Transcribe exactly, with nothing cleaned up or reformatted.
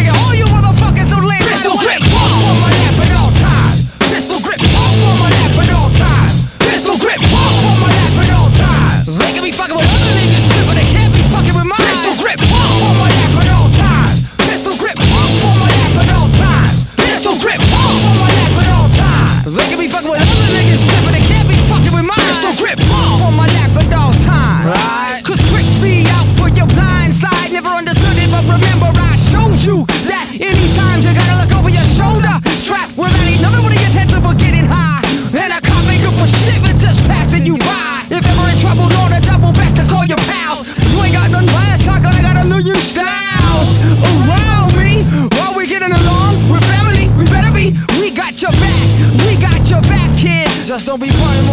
nigga. All you motherfuckers don't land. Pistol grip, walk on my lap at all times. Pistol grip, walk on my lap at all times. Pistol grip, walk on my lap at all times. They can be fucking with other niggas shit, but they can't be fucking with mine. Pistol grip, walk on my lap at all times. Pistol grip, walk on my lap at all times. Pistol grip, walk on my lap at all times. They can be fucking with other niggas shit, but they can't be fucking with mine. Pistol grip, walk on my lap at all times. Right? Cause tricks be out for your blind side. Never understood it, but remember I showed you that anytime you gotta look over your shoulder. Strapped with any number with your head for getting high. And a cop ain't good for shit, but just passing you by. If ever in trouble, know the double best to call your pals. You ain't got none last shotgun, I got a million styles around me. While we getting along, we're family, we better be. We got your back, we got your back, kid. Just don't be playing